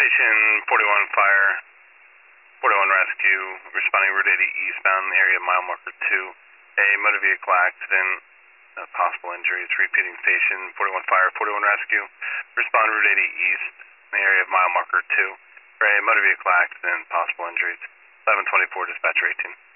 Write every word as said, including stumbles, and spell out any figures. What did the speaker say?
Station, forty-one fire, forty-one rescue, responding Route eighty eastbound, area mile marker two. A motor vehicle accident, uh, possible injuries, repeating station, forty-one fire, forty-one rescue, respond Route eighty east, area of mile marker two. For a motor vehicle accident, possible injuries, eleven twenty-four, dispatcher eighteen.